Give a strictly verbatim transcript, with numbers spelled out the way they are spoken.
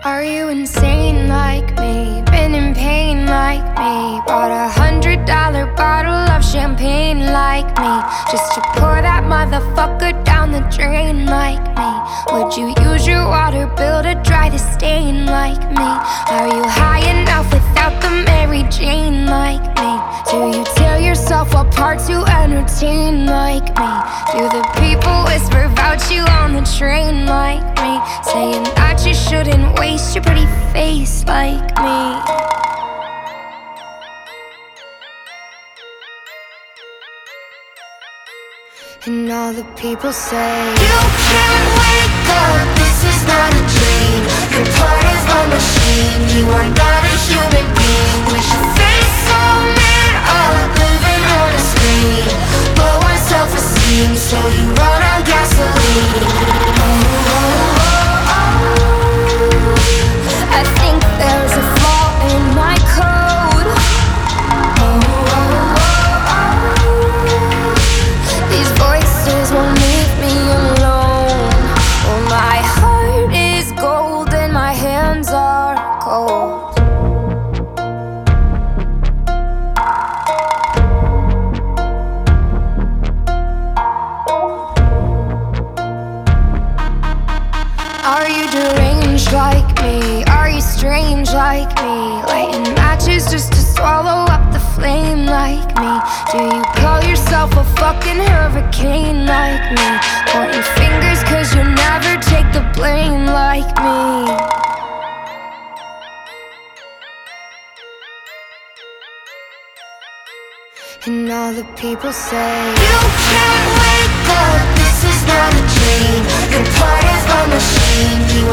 Are you insane like me? Been in pain like me? Bought a hundred dollar bottle of champagne like me, just to pour that motherfucker down the drain like me? Would you use your water bill to dry the stain like me? Are you high enough without the Mary Jane like me? Do you tear yourself apart to entertain like me? Do the people whisper about you on the train like me, saying that you shouldn't waste your pretty face like me? And all the people say, you can't wake up, this is not a dream. You're part of a machine, you are not a human being. Wish your face so made up, living on a screen. Low on self-esteem, so you run on gasoline. Oh, oh, oh, oh. I think there's a flaw in my code. Oh, oh, oh, oh. These voices won't leave me alone. Oh, my heart is gold and my hands are cold. Are you deranged like me? Are you strange like me? Lighting matches just to swallow up the flame like me? Do you call yourself a fucking hurricane like me? Pointing fingers cause you never take the blame like me? And all the people say, you can't wake up, this is not a dream. You're part of a machine, you